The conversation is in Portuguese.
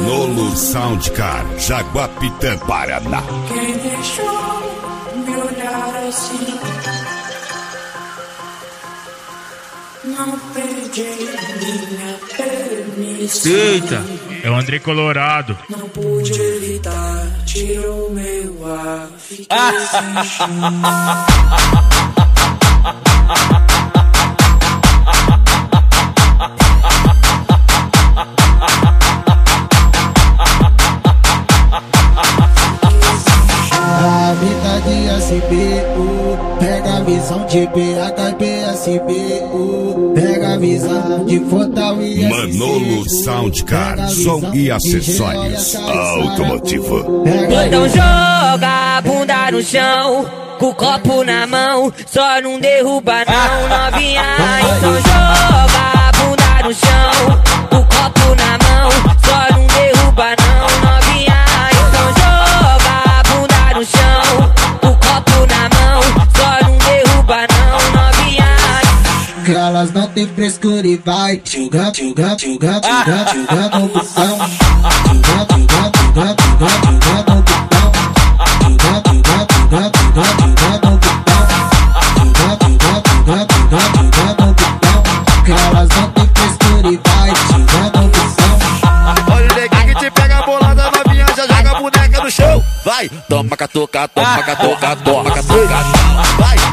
Manolo Soundcar, Jaguapitã, Paraná. Quem deixou me olhar assim? Não perdi minha permissão. Eita, é o André Colorado. Não pude evitar, tirou meu ar, fiquei sem chão. SBU, pega a visão de BHBSBU, pega a visão de Fortaleza. Manolo Soundcar, som e acessórios automotivo. Então joga a bunda no chão, com o copo na mão, só não derruba não, novinha. Então joga a bunda no chão, com o copo na mão, só não derruba não, novinha. Então joga a bunda no chão, elas não tem frescura e vai tchuga, tchuga, tchuga, tchuga, tchuga no botão. Tchuga, tchuga, tchuga, tchuga, tchuga no botão. Tchuga, tchuga, tchuga, tchuga, tchuga no botão. Tchuga, tchuga, tchuga, tchuga, tchuga no botão. Elas não tem frescura e vai tchuga no botão. Olha o neguinho que te pega a bolada, novinha já joga a boneca no chão. Vai, toma catuca, toma catuca, toma catuca. Vai.